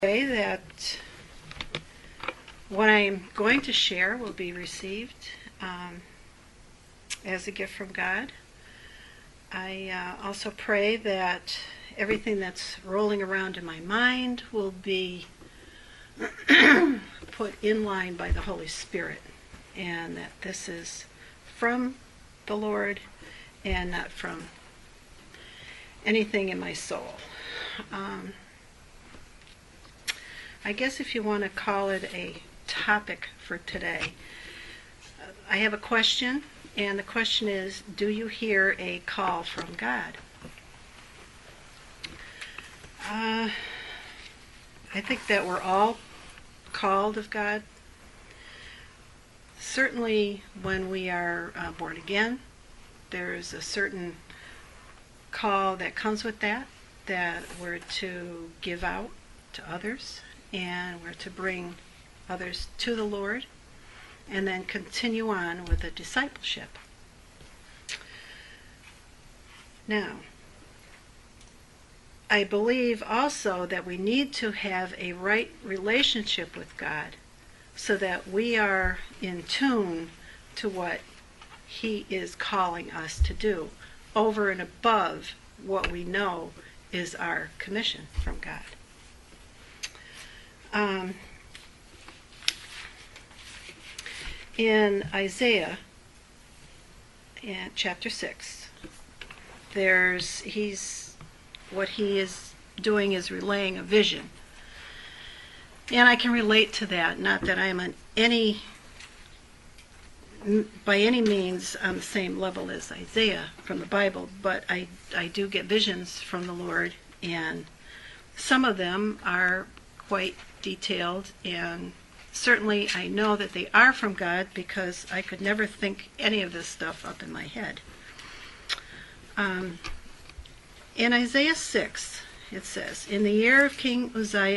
Say that what I'm going to share will be received as a gift from God. I also pray that everything that's rolling around in my mind will be put in line by the Holy Spirit, and that this is from the Lord and not from anything in my soul. I guess if you want to call it a topic for today, I have a question, and the question is, do you hear a call from God? I think that we're all called of God. Certainly when we are born again, there's a certain call that comes with that we're to give out to others, and we're to bring others to the Lord, and then continue on with the discipleship. Now, I believe also that we need to have a right relationship with God so that we are in tune to what He is calling us to do, over and above what we know is our commission from God. In Isaiah, in chapter 6, what he is doing is relaying a vision. And I can relate to that, not that I'm by any means on the same level as Isaiah from the Bible, but I do get visions from the Lord, and some of them are quite detailed, and certainly I know that they are from God because I could never think any of this stuff up in my head. In Isaiah 6, it says, In the year that King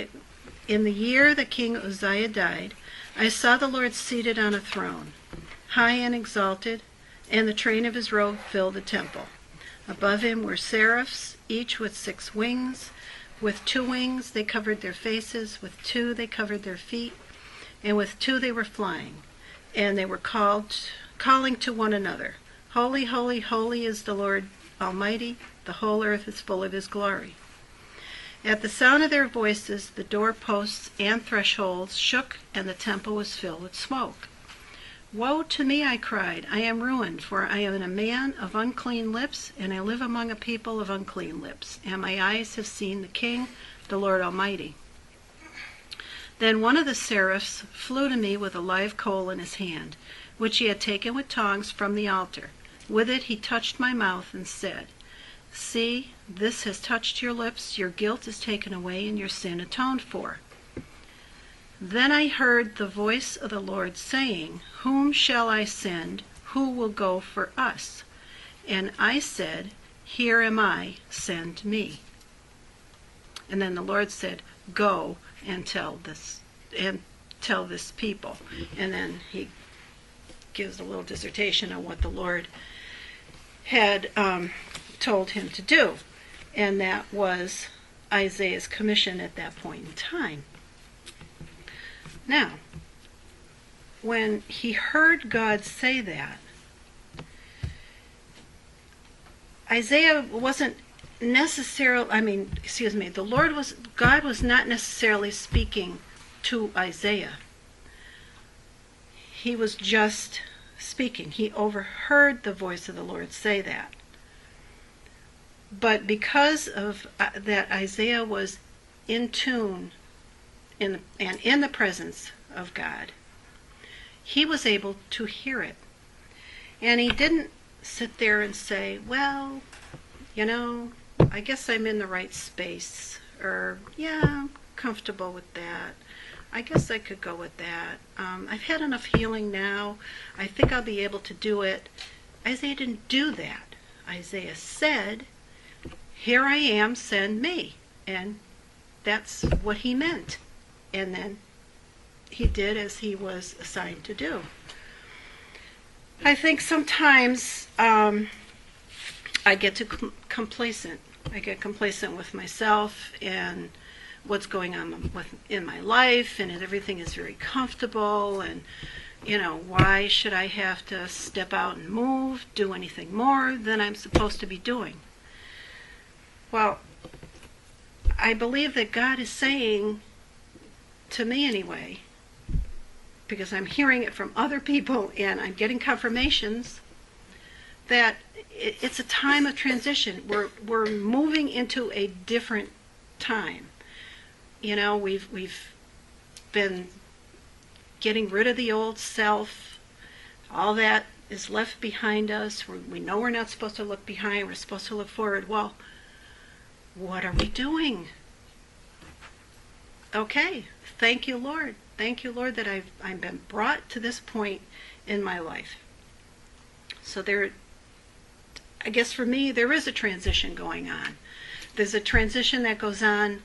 Uzziah died, I saw the Lord seated on a throne, high and exalted, and the train of his robe filled the temple. Above him were seraphs, each with 6 wings. With 2 wings they covered their faces, with 2 they covered their feet, and with 2 they were flying. And they were calling to one another, Holy, holy, holy is the Lord Almighty, the whole earth is full of his glory. At the sound of their voices, the doorposts and thresholds shook, and the temple was filled with smoke. Woe to me, I cried, I am ruined, for I am a man of unclean lips, and I live among a people of unclean lips, and my eyes have seen the King, the Lord Almighty. Then one of the seraphs flew to me with a live coal in his hand, which he had taken with tongs from the altar. With it he touched my mouth and said, See, this has touched your lips, your guilt is taken away, and your sin atoned for. Then I heard the voice of the Lord saying, Whom shall I send? Who will go for us? And I said, Here am I, send me. And then the Lord said, Go and tell this people. And then he gives a little dissertation on what the Lord had told him to do. And that was Isaiah's commission at that point in time. Now, when he heard God say that, Isaiah wasn't necessarily, God was not necessarily speaking to Isaiah. He was just speaking. He overheard the voice of the Lord say that. But because of that, Isaiah was in tune and in the presence of God, he was able to hear it. And he didn't sit there and say, well, I guess I'm in the right space, or yeah, I'm comfortable with that. I guess I could go with that. I've had enough healing now. I think I'll be able to do it. Isaiah didn't do that. Isaiah said, Here I am, send me. And that's what he meant. And then he did as he was assigned to do. I think sometimes I get complacent. I get complacent with myself and what's going on in my life, and everything is very comfortable, and why should I have to step out and move, do anything more than I'm supposed to be doing? Well, I believe that God is saying, to me anyway, because I'm hearing it from other people and I'm getting confirmations, that it's a time of transition. We're moving into a different time. We've been getting rid of the old self. All that is left behind us. We know we're not supposed to look behind. We're supposed to look forward. Well, what are we doing? Okay, thank you, Lord. Thank you, Lord, that I've been brought to this point in my life. So I guess for me, there is a transition going on. There's a transition that goes on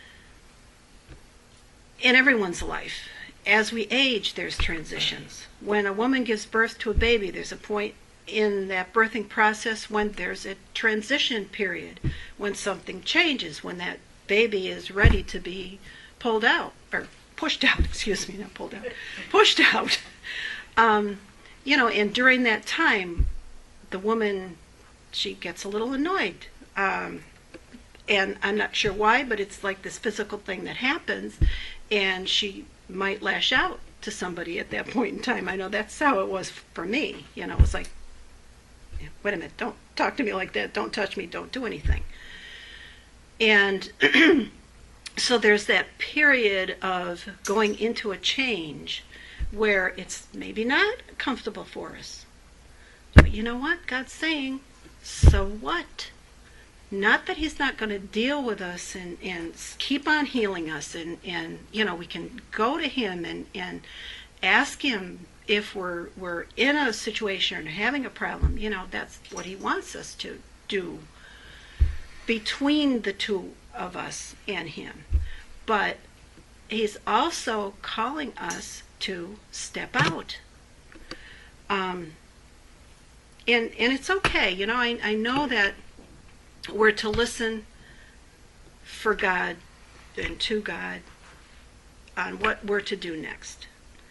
in everyone's life. As we age, there's transitions. When a woman gives birth to a baby, there's a point in that birthing process when there's a transition period, when something changes, when that baby is ready to be pulled out, or pushed out, excuse me, not pulled out, pushed out. And during that time, the woman, she gets a little annoyed. And I'm not sure why, but it's like this physical thing that happens, and she might lash out to somebody at that point in time. I know that's how it was for me. It was like, wait a minute, don't talk to me like that, don't touch me, don't do anything. And so there's that period of going into a change where it's maybe not comfortable for us. But you know what? God's saying, so what? Not that he's not going to deal with us and keep on healing us, and we can go to him and ask him if we're in a situation or having a problem. That's what he wants us to do between the two of us and him. But he's also calling us to step out. And it's okay. I know that we're to listen for God and to God on what we're to do next.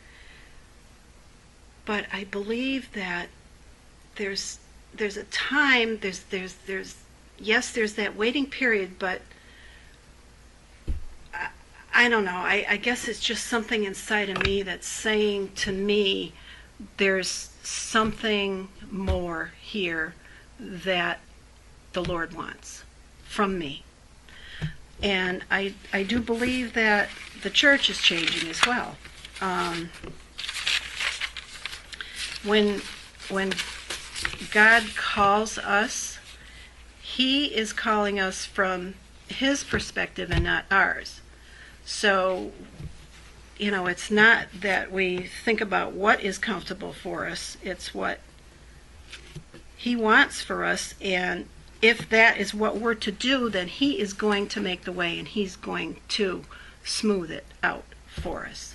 But I believe that there's a time, there's that waiting period, but I don't know. I guess it's just something inside of me that's saying to me, there's something more here that the Lord wants from me. And I do believe that the church is changing as well. When God calls us, he is calling us from his perspective and not ours. So, it's not that we think about what is comfortable for us. It's what he wants for us, and if that is what we're to do, then he is going to make the way, and he's going to smooth it out for us.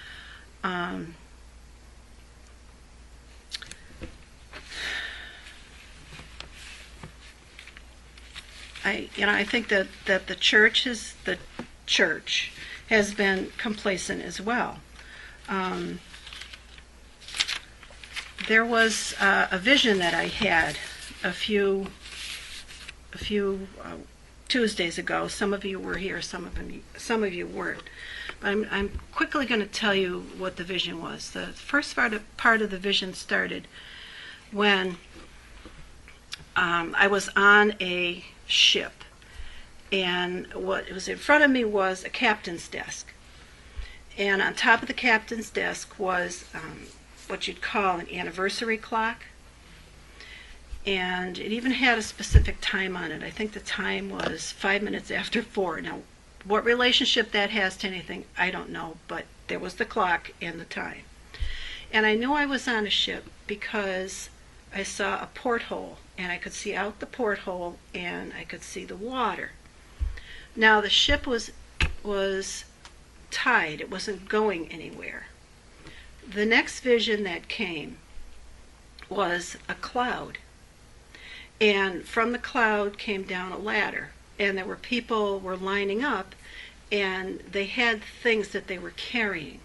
I think that the church has been complacent as well. There was a vision that I had a few Tuesdays ago. Some of you were here, some of you weren't. But I'm quickly going to tell you what the vision was. The first part of the vision started when I was on a ship, and what was in front of me was a captain's desk, and on top of the captain's desk was what you'd call an anniversary clock, and it even had a specific time on it. I think the time was 5 minutes after 4. Now, what relationship that has to anything, I don't know, but there was the clock and the time. And I knew I was on a ship because I saw a porthole, and I could see out the porthole, and I could see the water. Now, the ship was tied. It wasn't going anywhere. The next vision that came was a cloud. And from the cloud came down a ladder. And there were people were lining up, and they had things that they were carrying.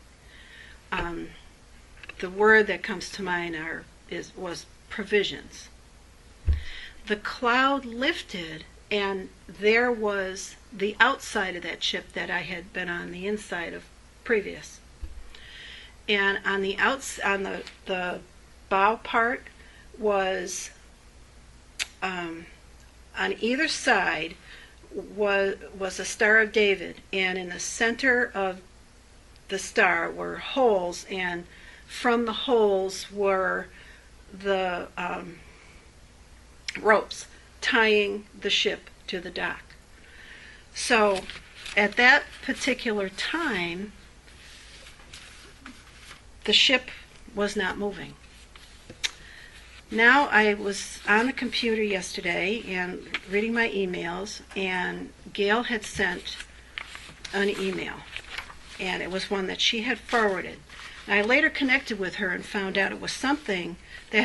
The word that comes to mind was provisions. The cloud lifted, and there was the outside of that ship that I had been on the inside of previous. And on the bow part was on either side was a Star of David, and in the center of the star were holes, and from the holes were the ropes tying the ship to the dock. So at that particular time, the ship was not moving. Now I was on the computer yesterday and reading my emails, and Gail had sent an email, and it was one that she had forwarded. And I later connected with her and found out it was something that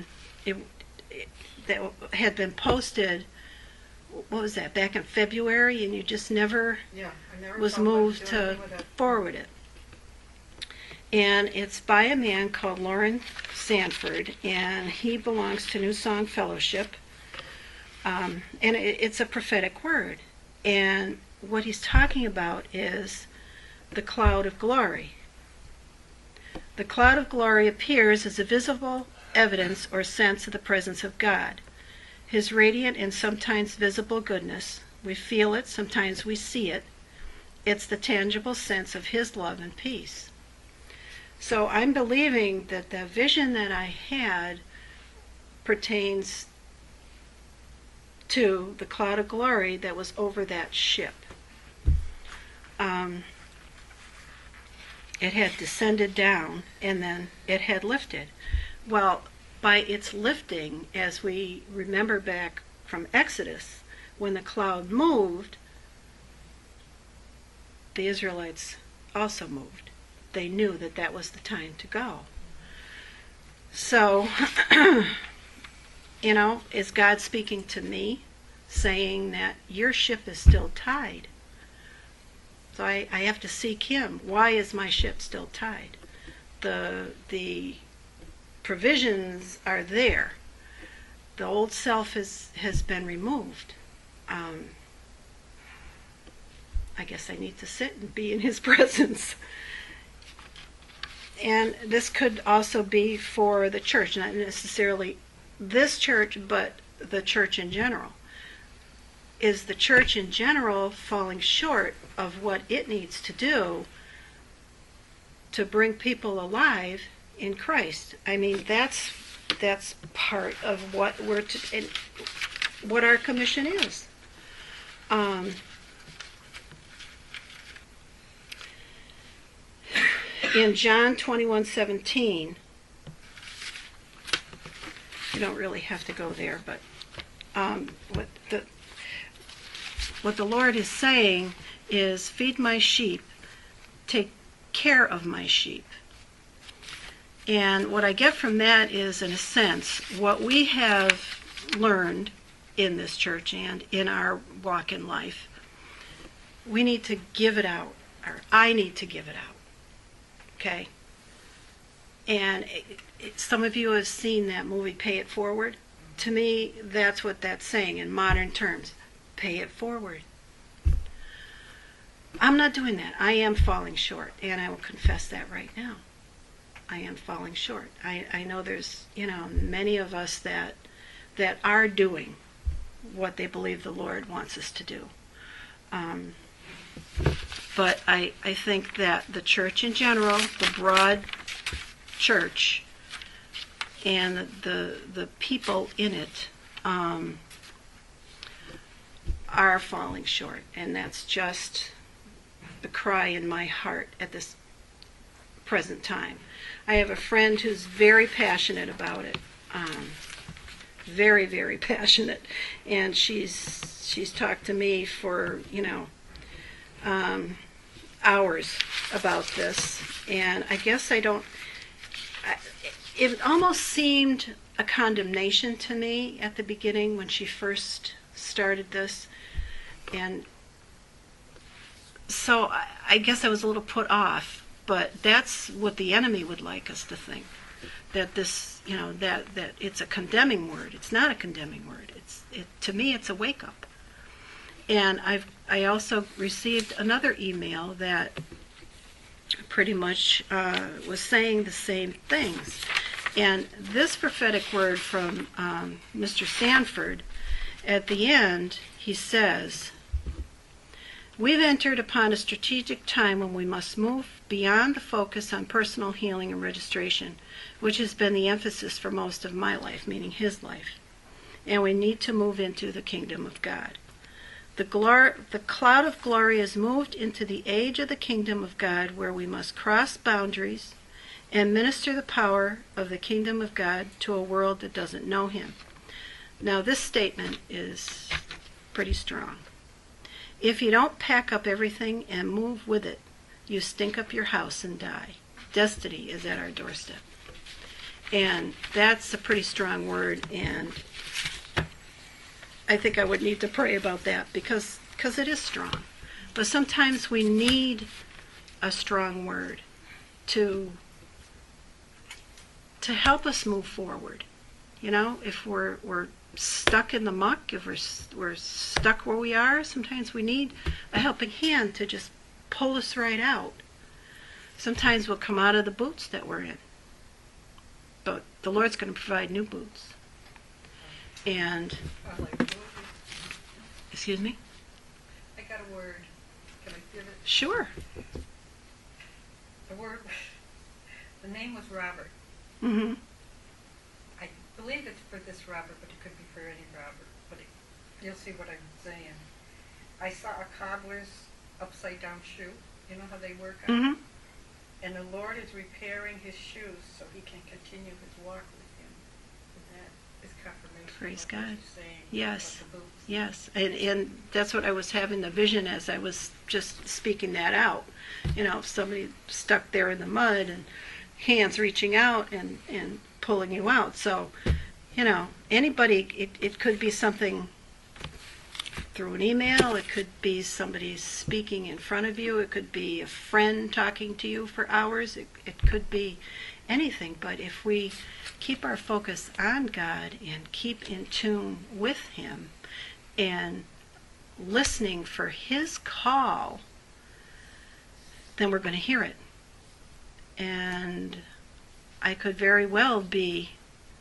had been posted. What was that? Back in February, and you just never was moved to forward it. And it's by a man called Lauren Sanford, and he belongs to New Song Fellowship. And it's a prophetic word. And what he's talking about is the cloud of glory. The cloud of glory appears as a visible evidence or sense of the presence of God. His radiant and sometimes visible goodness. We feel it, sometimes we see it. It's the tangible sense of his love and peace. So I'm believing that the vision that I had pertains to the cloud of glory that was over that ship. It had descended down, and then it had lifted. Well, by its lifting, as we remember back from Exodus, when the cloud moved, the Israelites also moved. They knew that that was the time to go. So, is God speaking to me, saying that your ship is still tied? So I have to seek him. Why is my ship still tied? The provisions are there. The old self has been removed. I guess I need to sit and be in his presence. And this could also be for the church, not necessarily this church, but the church in general. Is the church in general falling short of what it needs to do to bring people alive in Christ? I mean, that's part of what what our commission is. In John 21:17, you don't really have to go there, but what the Lord is saying is, feed my sheep, take care of my sheep. And what I get from that is, in a sense, what we have learned in this church and in our walk in life, we need to give it out, or I need to give it out. Okay? And some of you have seen that movie, Pay It Forward. To me, that's what that's saying in modern terms. Pay it forward. I'm not doing that. I am falling short, and I will confess that right now. I am falling short. I know there's, many of us that are doing what they believe the Lord wants us to do. But I think that the church in general, the broad church, and the people in it are falling short. And that's just the cry in my heart at this present time. I have a friend who's very passionate about it. Very, very passionate. And she's talked to me for, hours about this. And I guess it almost seemed a condemnation to me at the beginning when she first started this. And so I guess I was a little put off, but that's what the enemy would like us to think. That this, that it's a condemning word. It's not a condemning word. To me, it's a wake up. And I also received another email that pretty much was saying the same things. And this prophetic word from Mr. Sanford, at the end, he says, "We've entered upon a strategic time when we must move beyond the focus on personal healing and registration, which has been the emphasis for most of my life," meaning his life. "And we need to move into the kingdom of God. The cloud of glory has moved into the age of the kingdom of God, where we must cross boundaries and minister the power of the kingdom of God to a world that doesn't know him." Now, this statement is pretty strong. "If you don't pack up everything and move with it, you stink up your house and die. Destiny is at our doorstep." And that's a pretty strong word, and I think I would need to pray about that because it is strong. But sometimes we need a strong word to help us move forward. If we're stuck in the muck, if we're stuck where we are, sometimes we need a helping hand to just pull us right out. Sometimes we'll come out of the boots that we're in, but the Lord's going to provide new boots. And excuse me? I got a word. Can I give it? Sure. The name was Robert. Mm-hmm. I believe it's for this Robert, but it could be for any Robert. But you'll see what I'm saying. I saw a cobbler's upside down shoe. You know how they work on? Mm-hmm. And the Lord is repairing his shoes so he can continue his walk with him. And that is confirmation. Praise of God. what you're saying Yes. about the boots. Yes. And that's what I was having the vision as I was just speaking that out. Somebody stuck there in the mud and hands reaching out and pulling you out. So, anybody, it could be something through an email, it could be somebody speaking in front of you, it could be a friend talking to you for hours, it could be anything. But if we keep our focus on God and keep in tune with him and listening for his call, then we're going to hear it. And I could very well be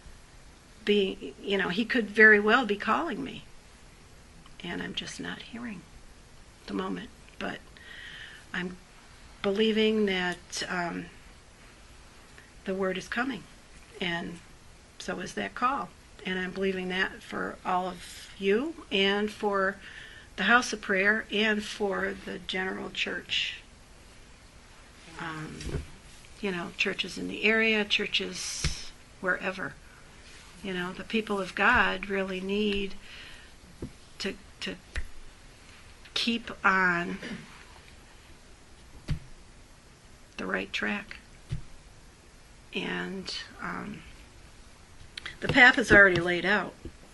he could very well be calling me. And I'm just not hearing at the moment. But I'm believing that the word is coming. And so is that call. And I'm believing that for all of you and for the House of Prayer and for the general church. Churches in the area, churches wherever. The people of God really need to keep on the right track. And the path is already laid out.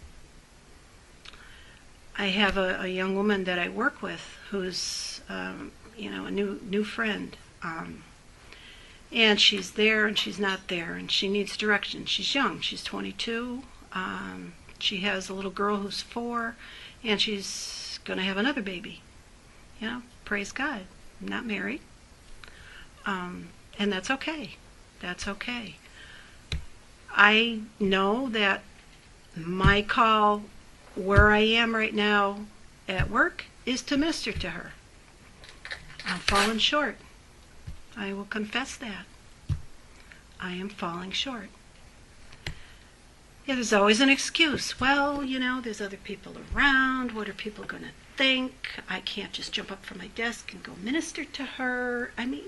I have a young woman that I work with who's a new friend. And she's there and she's not there, and she needs direction. She's young. She's 22. She has a little girl who's 4, and she's going to have another baby. Praise God. I'm not married. And that's okay. That's okay. I know that my call where I am right now at work is to minister to her. I'm falling short. I will confess that. I am falling short. There's always an excuse. Well, there's other people around. What are people going to think? I can't just jump up from my desk and go minister to her. I mean,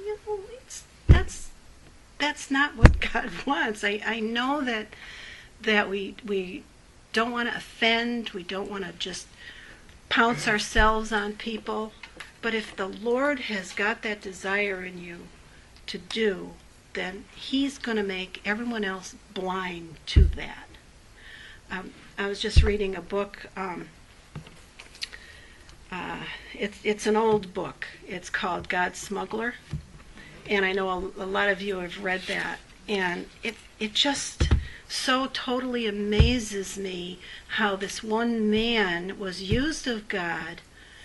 that's not what God wants. I know that we don't want to offend. We don't want to just pounce ourselves on people. But if the Lord has got that desire in you to do, then he's going to make everyone else blind to that. I was just reading a book it's an old book. It's called God's Smuggler, and I know a lot of you have read that, and it just so totally amazes me how this one man was used of God,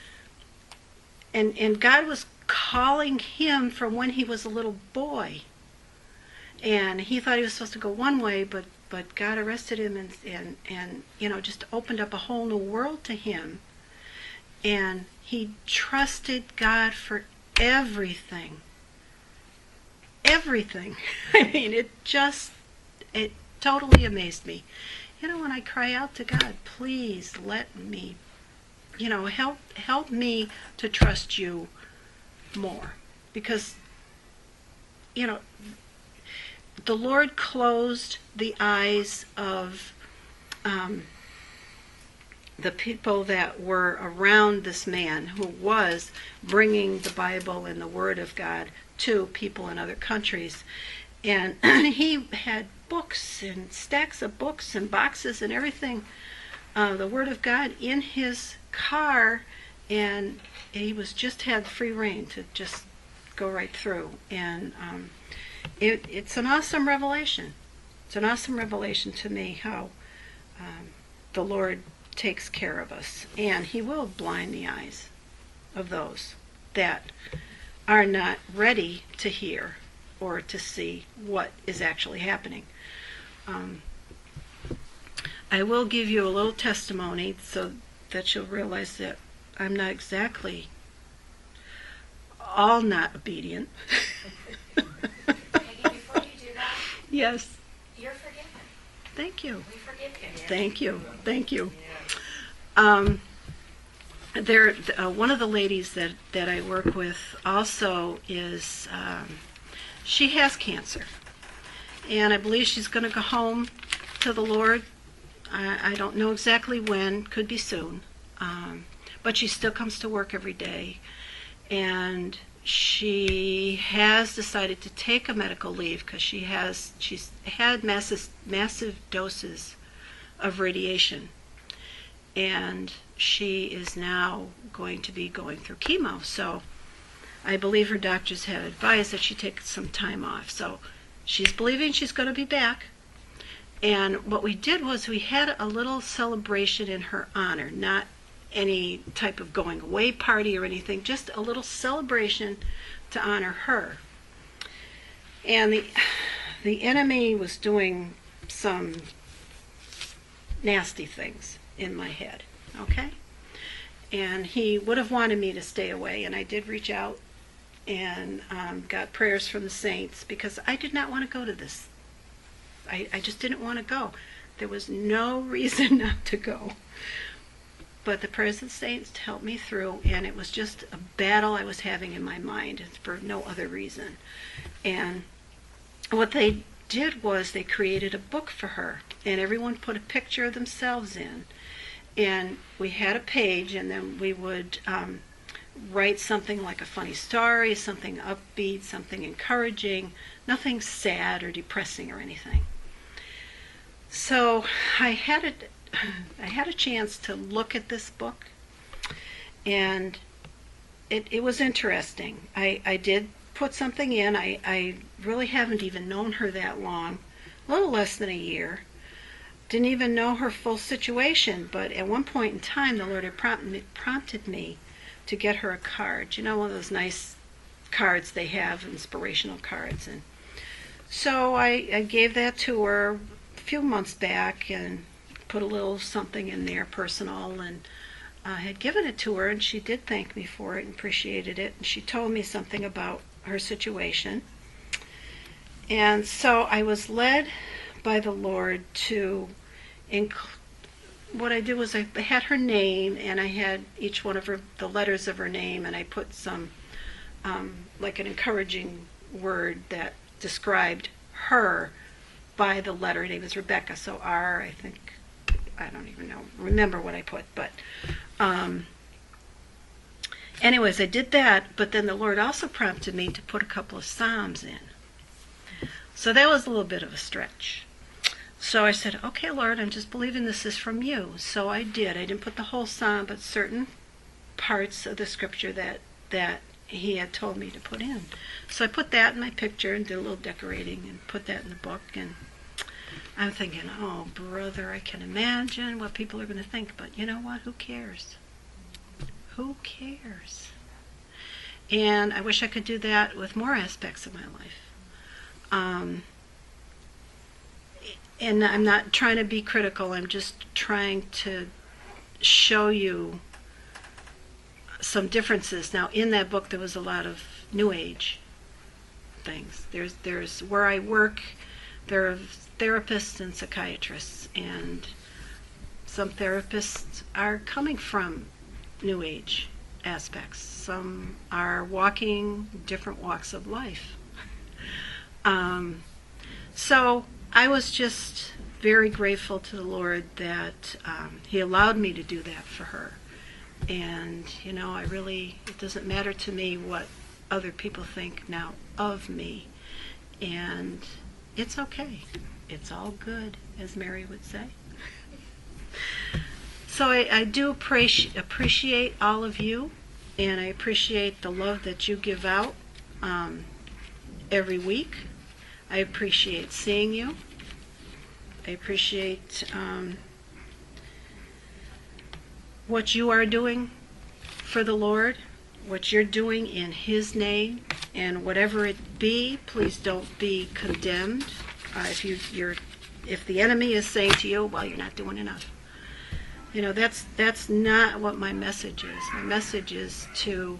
and God was calling him from when he was a little boy, and he thought he was supposed to go one way, but God arrested him and just opened up a whole new world to him, and he trusted God for everything. Everything. I mean, it totally amazed me. When I cry out to God, please let me, help me to trust you more. Because, the Lord closed the eyes of the people that were around this man who was bringing the Bible and the Word of God to people in other countries. And he had books and stacks of books and boxes and everything, the Word of God in his car, and he had free reign to just go right through. And it's an awesome revelation. It's an awesome revelation to me how the Lord takes care of us, and he will blind the eyes of those that are not ready to hear or to see what is actually happening. I will give you a little testimony so that you'll realize that I'm not exactly all not obedient. Peggy, before you do that, Yes. you're forgiven. Thank you. We forgive you. Thank you. Thank you. One of the ladies that I work with also is, she has cancer. And I believe she's going to go home to the Lord. I don't know exactly when, could be soon. But she still comes to work every day. And she has decided to take a medical leave because she's had massive doses of radiation. And she is now going to be going through chemo. So I believe her doctors have advised that she take some time off. So she's believing she's going to be back. And what we did was we had a little celebration in her honor, not any type of going away party or anything, just a little celebration to honor her. And the enemy was doing some nasty things in my head, okay? And he would have wanted me to stay away, and I did reach out and got prayers from the saints because I did not want to go to this. I just didn't want to go. There was no reason not to go. But the prayers of the saints helped me through, and it was just a battle I was having in my mind for no other reason. And what they did was they created a book for her, and everyone put a picture of themselves in. And we had a page, and then we would write something like a funny story, something upbeat, something encouraging, nothing sad or depressing or anything. So I had a chance to look at this book, and it was interesting. I did put something in. I really haven't even known her that long, a little less than a year. Didn't even know her full situation, but at one point in time, the Lord had prompted me to get her a card. You know, one of those nice cards they have, inspirational cards. And so I gave that to her a few months back and put a little something in there, personal, and I had given it to her, and she did thank me for it and appreciated it, and she told me something about her situation. And so I was led by the Lord to what I did was I had her name, and I had each one of the letters of her name, and I put some like an encouraging word that described her by the letter. Her name is Rebecca, so R, I think, I don't even remember what I put, but anyways, I did that, but then the Lord also prompted me to put a couple of Psalms in. So that was a little bit of a stretch. So I said, okay, Lord, I'm just believing this is from you. So I did. I didn't put the whole Psalm, but certain parts of the scripture that he had told me to put in. So I put that in my picture and did a little decorating and put that in the book. And I'm thinking, oh, brother, I can imagine what people are going to think. But you know what? Who cares? Who cares? And I wish I could do that with more aspects of my life. And I'm not trying to be critical. I'm just trying to show you some differences. Now, in that book, there was a lot of New Age things. There's where I work, there are therapists and psychiatrists, and some therapists are coming from New Age aspects. Some are walking different walks of life. So I was just very grateful to the Lord that he allowed me to do that for her. And, you know, it doesn't matter to me what other people think now of me. And it's okay. It's all good, as Mary would say. So I do appreciate all of you, and I appreciate the love that you give out every week. I appreciate seeing you. I appreciate what you are doing for the Lord, what you're doing in His name, and whatever it be, please don't be condemned. If the enemy is saying to you, well, you're not doing enough. You know, that's not what my message is. My message is to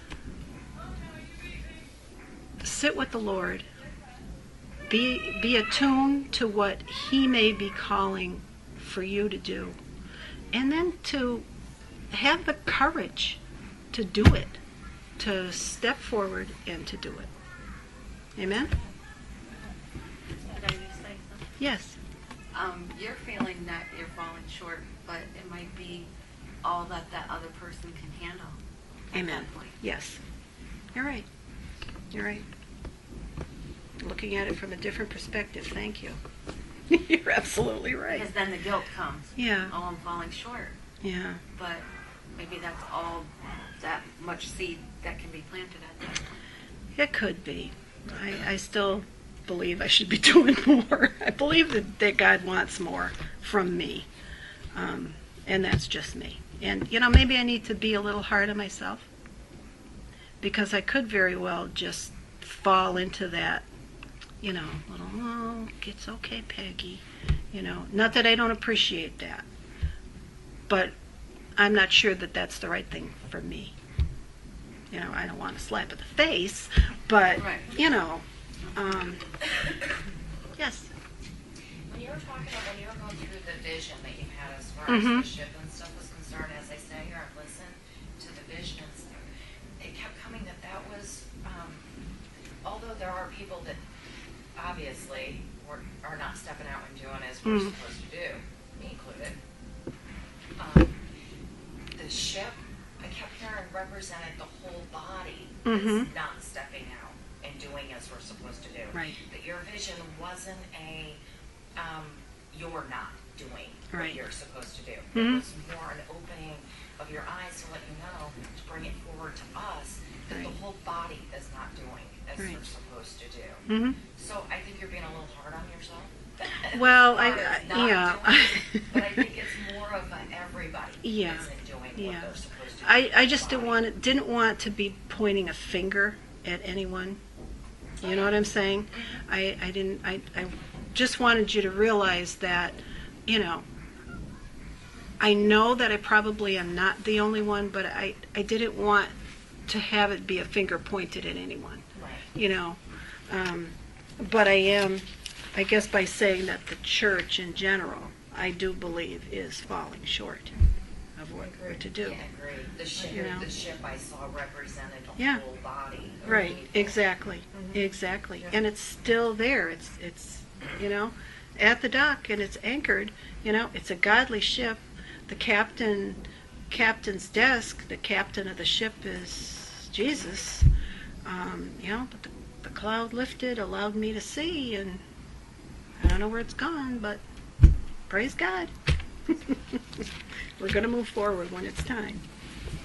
sit with the Lord, be attuned to what He may be calling for you to do, and then to have the courage to do it, to step forward and to do it. Amen? Could I just say something? Yes. You're feeling that you're falling short, but it might be all that other person can handle. At Amen. that point. Yes. You're right. You're right. Looking at it from a different perspective. Thank you. You're absolutely right. Because then the guilt comes. Yeah. Oh, I'm falling short. Yeah. But maybe that's all that much seed that can be planted at that point. It could be. I still believe I should be doing more. I believe that God wants more from me. And that's just me. And, you know, maybe I need to be a little hard on myself, because I could very well just fall into that, you know, little, oh, it's okay, Peggy. You know, not that I don't appreciate that, but I'm not sure that that's the right thing for me. You know, I don't want to slap at the face, but, Right. you know, yes. When you were going through the vision that you had as far Mhm. as the ship and stuff was concerned, as I sat here and listened to the visions, it kept coming that was, although there are people that obviously are not stepping out and doing as we're Mm. supposed to do, me included, the ship, I kept hearing represented the whole body Mhm. is not stepping out and doing as we're supposed to do. Right. That your vision wasn't you're not doing Right. what you're supposed to do. Mhm. It was more an opening of your eyes to let you know, to bring it forward to us, that Right. the whole body is not doing as Right. they're supposed to do. Hmm. So I think you're being a little hard on yourself. Well, As far as not yeah. doing, but I think it's more of everybody Yeah. isn't doing what Yeah. they're supposed to do. I just Body. didn't want to be pointing a finger at anyone. You know what I'm saying? I just wanted you to realize that, you know, I know that I probably am not the only one, but I didn't want to have it be a finger pointed at anyone, Right. you know. But I am, I guess by saying that the church in general, I do believe is falling short of what we're to do. Yeah, agreed. You know. The ship I saw represented the Yeah. whole body. of Right, people. exactly, exactly. And it's still there. It's you know, at the dock, and it's anchored. You know, it's a godly ship. The captain's desk, the captain of the ship is Jesus. You know, but the cloud lifted, allowed me to see, and I don't know where it's gone, but praise God. We're going to move forward when it's time.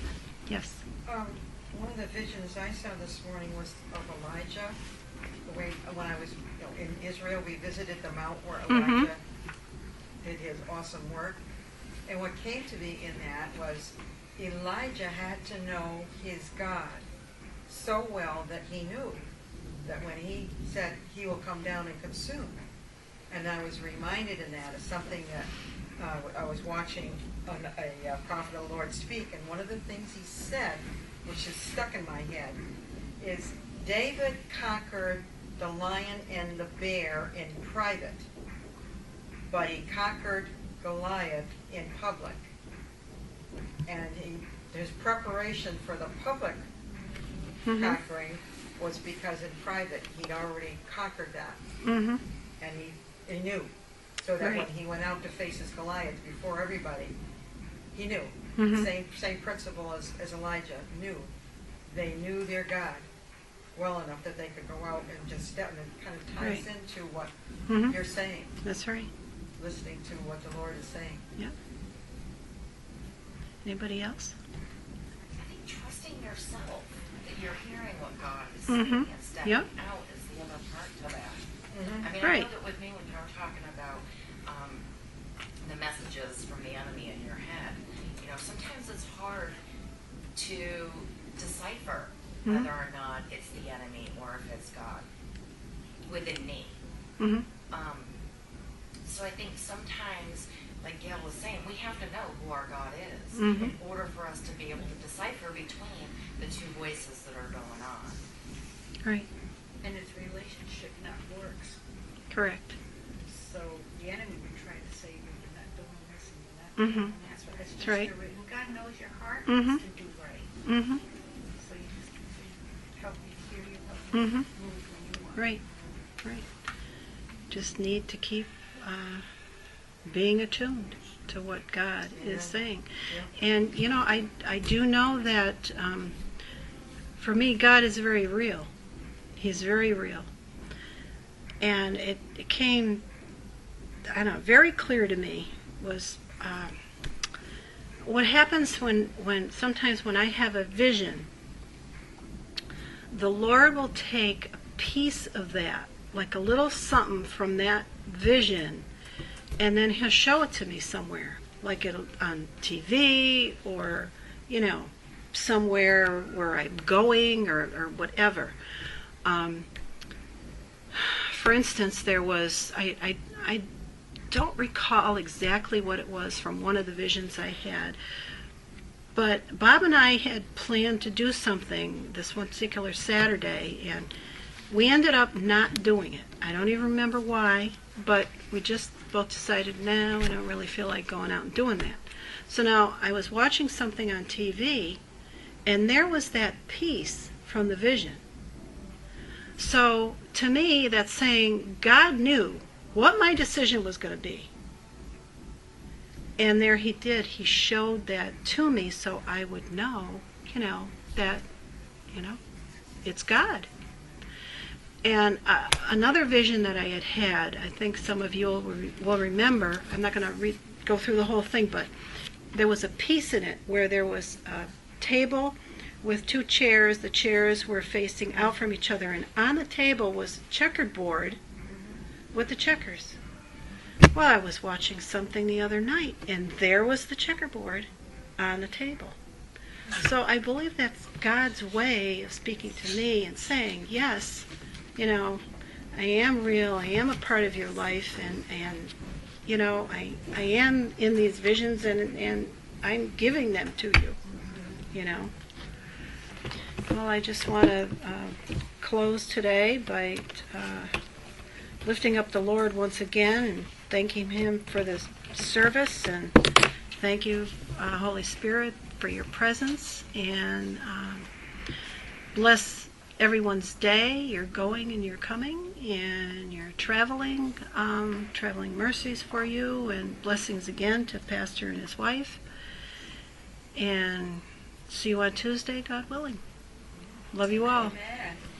Yes. One of the visions I saw this morning was of Elijah. The way when I was in Israel, we visited the mount where Elijah did his awesome work. And what came to me in that was Elijah had to know his God so well that he knew that when he said he will come down and consume. And I was reminded in that of something that I was watching a prophet of the Lord speak, and one of the things he said, which is stuck in my head, is David conquered the lion and the bear in private, but he conquered Goliath in public. And his preparation for the public conquering was because in private he'd already conquered that. And he knew. So that when he went out to face his Goliath before everybody, he knew. Same principle as Elijah knew. They knew their God well enough that they could go out and just step, and it kind of ties into what you're saying. That's right. Listening to what the Lord is saying. Yeah. Anybody else? I think trusting yourself, that you're hearing what God is saying and stepping out is the other part to that. I mean, I know that with me when you're talking about the messages from the enemy in your head, you know, sometimes it's hard to decipher whether or not it's the enemy or if it's God within me. So I think sometimes, like Gail was saying, we have to know who our God is in order for us to be able to decipher between the two voices that are going on. Right. And it's relationship, not works. Correct. So the enemy would try to say you're not doing this and you're not doing that. That's what That's right. When God knows your heart, is to do right. So you just help you hear you, help you move when you want. Right. Right. Just need to keep being attuned to what God is saying. And, you know, I do know that for me, God is very real. He's very real. And it came, I don't know, very clear to me was what happens when sometimes when I have a vision, the Lord will take a piece of that, like a little something from that vision, and then he'll show it to me somewhere, like on TV or, you know, somewhere where I'm going or whatever. For instance, there was, I don't recall exactly what it was from one of the visions I had, but Bob and I had planned to do something this one particular Saturday, and we ended up not doing it. I don't even remember why, but we just both decided, no, we don't really feel like going out and doing that. So now I was watching something on TV, and there was that piece from the vision. So to me, that's saying God knew what my decision was going to be. And there he did. He showed that to me so I would know, you know, that, you know, it's God. And another vision that I had, I think some of you will remember, I'm not going to go through the whole thing, but there was a piece in it where there was a table with two chairs. The chairs were facing out from each other, and on the table was a checkered board with the checkers. Well, I was watching something the other night, and there was the checkerboard on the table. So I believe that's God's way of speaking to me and saying, yes, you know, I am real, I am a part of your life, and you know, I am in these visions, and I'm giving them to you, you know. Well, I just want to close today by lifting up the Lord once again and thanking him for this service, and thank you, Holy Spirit, for your presence, and bless everyone's day, your going and your coming, and your traveling, traveling mercies for you, and blessings again to Pastor and his wife. And see you on Tuesday, God willing. Love you all. Amen.